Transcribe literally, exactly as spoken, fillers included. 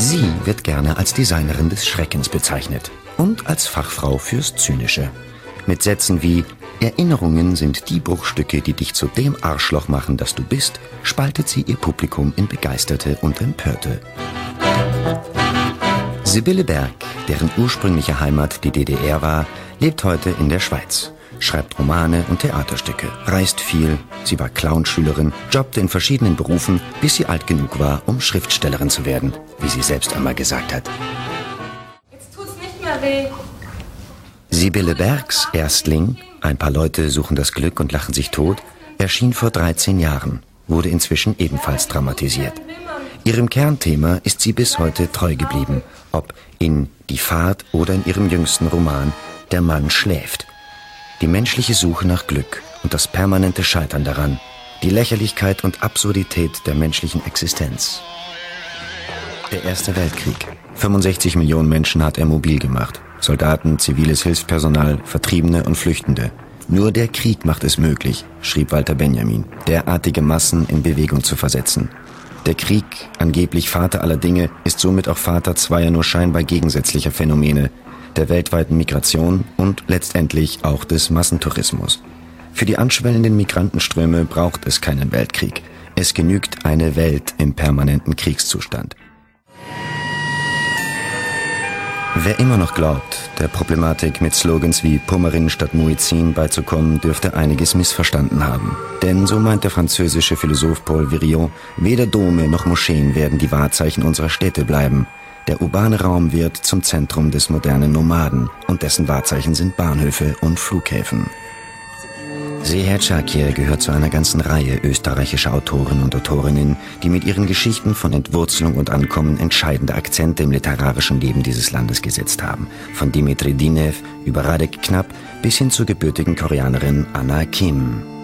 Sie wird gerne als Designerin des Schreckens bezeichnet und als Fachfrau fürs Zynische. Mit Sätzen wie »Erinnerungen sind die Bruchstücke, die dich zu dem Arschloch machen, das du bist«, spaltet sie ihr Publikum in Begeisterte und Empörte. Sibylle Berg, deren ursprüngliche Heimat die D D R war, lebt heute in der Schweiz. Schreibt Romane und Theaterstücke, reist viel, sie war Clownschülerin, jobbte in verschiedenen Berufen, bis sie alt genug war, um Schriftstellerin zu werden, wie sie selbst einmal gesagt hat. Jetzt tut's nicht mehr weh. Sibylle Bergs Erstling, Ein paar Leute suchen das Glück und lachen sich tot, erschien vor dreizehn Jahren, wurde inzwischen ebenfalls dramatisiert. Ihrem Kernthema ist sie bis heute treu geblieben, ob in Die Fahrt oder in ihrem jüngsten Roman Der Mann schläft. Die menschliche Suche nach Glück und das permanente Scheitern daran, die Lächerlichkeit und Absurdität der menschlichen Existenz. Der Erste Weltkrieg. fünfundsechzig Millionen Menschen hat er mobil gemacht. Soldaten, ziviles Hilfspersonal, Vertriebene und Flüchtende. Nur der Krieg macht es möglich, schrieb Walter Benjamin, derartige Massen in Bewegung zu versetzen. Der Krieg, angeblich Vater aller Dinge, ist somit auch Vater zweier nur scheinbar gegensätzlicher Phänomene, der weltweiten Migration und letztendlich auch des Massentourismus. Für die anschwellenden Migrantenströme braucht es keinen Weltkrieg. Es genügt eine Welt im permanenten Kriegszustand. Wer immer noch glaubt, der Problematik mit Slogans wie Pummerin statt Muezzin beizukommen, dürfte einiges missverstanden haben. Denn so meint der französische Philosoph Paul Viriot, weder Dome noch Moscheen werden die Wahrzeichen unserer Städte bleiben. Der urbane Raum wird zum Zentrum des modernen Nomaden und dessen Wahrzeichen sind Bahnhöfe und Flughäfen. Seher Çakır gehört zu einer ganzen Reihe österreichischer Autoren und Autorinnen, die mit ihren Geschichten von Entwurzelung und Ankommen entscheidende Akzente im literarischen Leben dieses Landes gesetzt haben. Von Dimitri Dinev über Radek Knap bis hin zur gebürtigen Koreanerin Anna Kim.